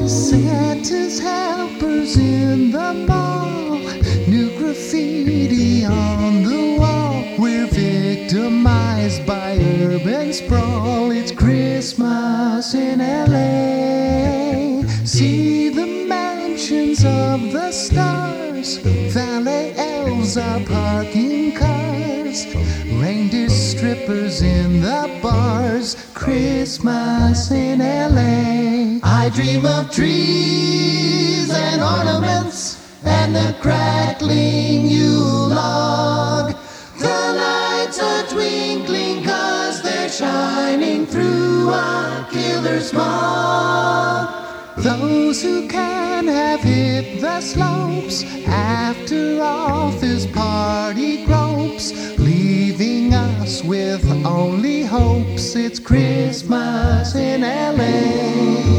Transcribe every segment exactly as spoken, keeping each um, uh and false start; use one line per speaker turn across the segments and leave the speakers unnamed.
Santa's helpers in the mall, new graffiti on the wall. We're victimized by urban sprawl. It's Christmas in L A. See the mansions of the stars, valet elves are parking cars, reindeer strippers in the bars. Christmas in L A. I dream of trees and ornaments and the crackling Yule log. The lights are twinkling 'cause they're shining through a killer smog. Those who can have hit the slopes after office party gropes, leaving us with only hopes. It's Christmas in L A.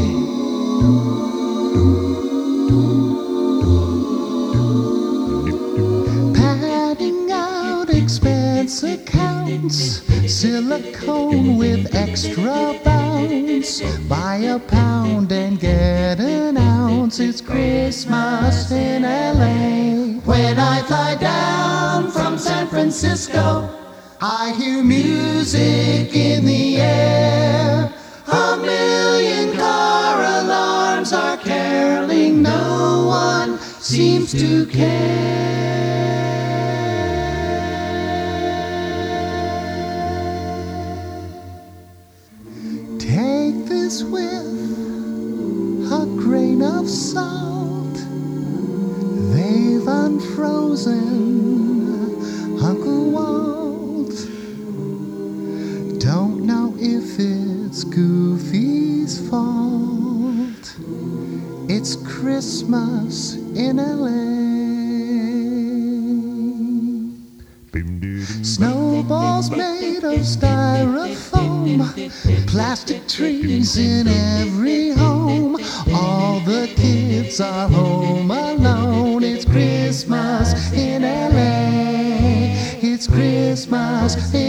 Padding out expense accounts, silicone with extra bounce. Buy a pound and get an ounce. It's Christmas in L A. When I fly down from San Francisco, I hear music in the air. A million car alarms are caroling. No one seems to care. Take this with a grain of salt. They've unfrozen Uncle Walt. Don't know if it's Goofy's fault. It's Christmas in L A. Snowballs made of styrofoam, plastic trees in every home. All the kids are home alone. It's Christmas in L A. It's Christmas in